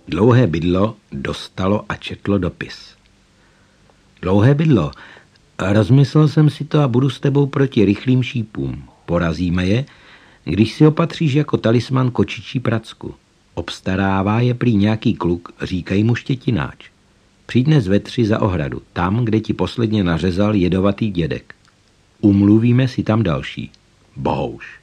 Dlouhé bydlo dostalo a četlo dopis. Dlouhé bydlo, rozmyslel jsem si to a budu s tebou proti rychlým šípům. Porazíme je, když si opatříš jako talisman kočičí pracku. Obstarává je prý nějaký kluk, říkají mu Štětináč. Přijď dnes ve 3 za ohradu, tam, kde ti posledně nařezal jedovatý dědek. Umluvíme si tam další. Bohouš.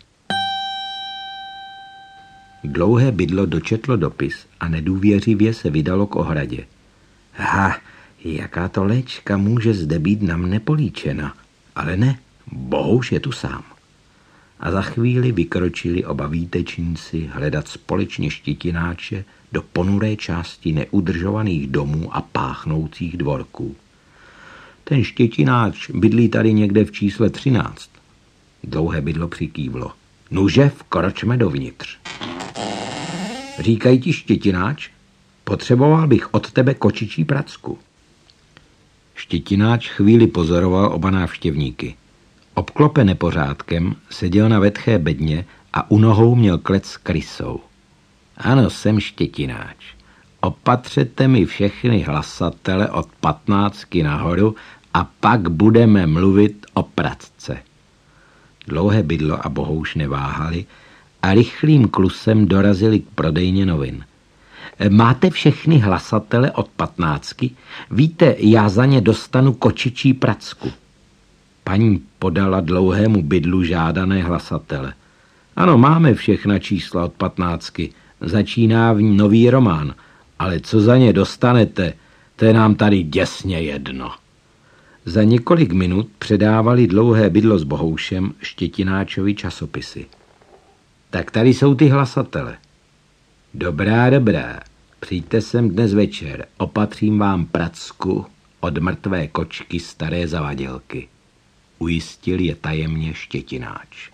Dlouhé bydlo dočetlo dopis a nedůvěřivě se vydalo k ohradě. Ha, jaká to léčka může zde být na mne políčena. Ale ne, Bohouš je tu sám. A za chvíli vykročili oba výtečníci hledat společně Štětináče do ponuré části neudržovaných domů a páchnoucích dvorků. Ten Štětináč bydlí tady někde v čísle 13. Dlouhé bydlo přikývlo. Nuže, vkročme dovnitř. Říkají ti Štětináč, potřeboval bych od tebe kočičí pracku. Štětináč chvíli pozoroval oba návštěvníky. Obklopen nepořádkem seděl na vetché bedně a u nohou měl klec s krysou. Ano, jsem Štětináč. Opatřete mi všechny hlasatele od 15 nahoru a pak budeme mluvit o pracce. Dlouhé bydlo a Bohouš neváhali a rychlým klusem dorazili k prodejně novin. Máte všechny hlasatele od 15? Víte, já za ně dostanu kočičí pracku. Paní podala Dlouhému bydlu žádané hlasatele. Ano, máme všechna čísla od 15. Začíná v ní nový román, ale co za ně dostanete, to je nám tady děsně jedno. Za několik minut předávali Dlouhé bydlo s Bohoušem Štětináčovi časopisy. Tak tady jsou ty hlasatele. Dobrá, přijďte sem dnes večer, opatřím vám pracku od mrtvé kočky staré zavadělky. Ujistil je tajemně Štětináč.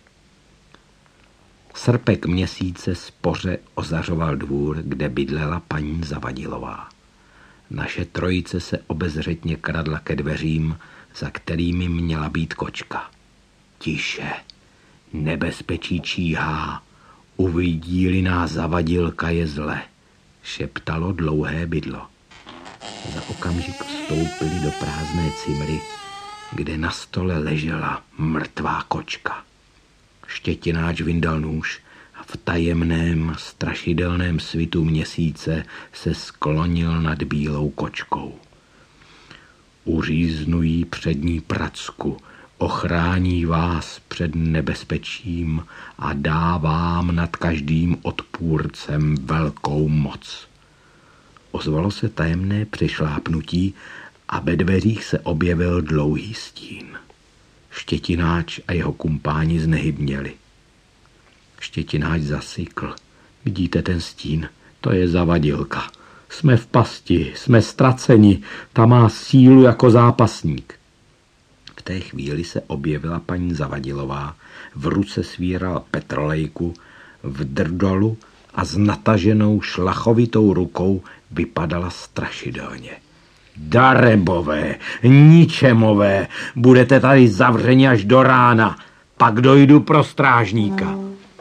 Srpek měsíce spoře ozařoval dvůr, kde bydlela paní Zavadilová. Naše trojice se obezřetně kradla ke dveřím, za kterými měla být kočka. Tiše, nebezpečí číhá, uvidí-li nás Zavadilka je zle, šeptalo Dlouhé bydlo. Za okamžik vstoupili do prázdné cimry, kde na stole ležela mrtvá kočka. Štětináč vyndal nůž a v tajemném, strašidelném svitu měsíce se sklonil nad bílou kočkou. Uříznu jí přední pracku, ochrání vás před nebezpečím a dá vám nad každým odpůrcem velkou moc. Ozvalo se tajemné přešlápnutí a ve dveřích se objevil dlouhý stín. Štětináč a jeho kumpáni znehybněli. Štětináč zasykl. Vidíte ten stín? To je Zavadilka. Jsme v pasti, jsme ztraceni, ta má sílu jako zápasník. V té chvíli se objevila paní Zavadilová, v ruce svírala petrolejku, v drdolu a s nataženou šlachovitou rukou vypadala strašidelně. Darebové, ničemové, budete tady zavřeni až do rána, pak dojdu pro strážníka.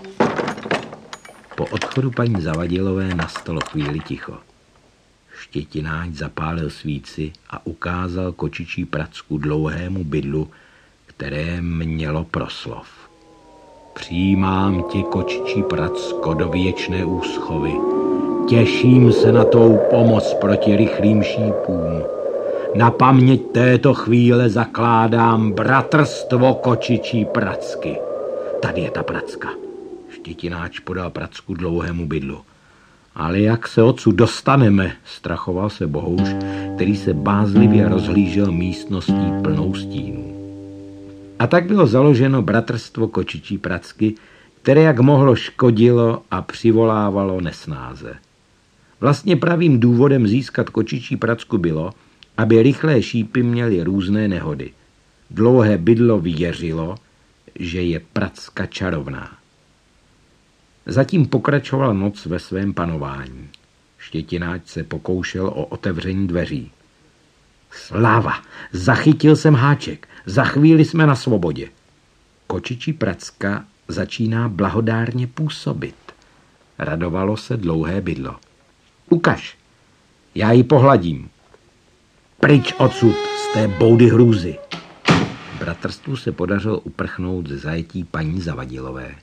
Po odchodu paní Zavadilové nastalo chvíli ticho. Štětináč zapálil svíci a ukázal kočičí pracku Dlouhému bydlu, které mělo proslov. Přijímám ti, kočičí pracko, do věčné úschovy. Těším se na tou pomoc proti rychlým šípům. Na paměť této chvíle zakládám bratrstvo kočičí pracky. Tady je ta pracka. Štětináč podal pracku Dlouhému bydlu. Ale jak se odsud dostaneme, strachoval se Bohouš, který se bázlivě rozhlížel místností plnou stínů. A tak bylo založeno bratrstvo kočičí pracky, které jak mohlo škodilo a přivolávalo nesnáze. Vlastně pravým důvodem získat kočičí pracku bylo, aby rychlé šípy měly různé nehody. Dlouhé bydlo věřilo, že je pracka čarovná. Zatím pokračovala noc ve svém panování. Štětináč se pokoušel o otevření dveří. Sláva, zachytil jsem háček, za chvíli jsme na svobodě. Kočičí pracka začíná blahodárně působit. Radovalo se Dlouhé bydlo. Ukaž, Já ji pohladím. Pryč odsud z té boudy hrůzy. Bratrstvu se podařilo uprchnout ze zajetí paní Zavadilové.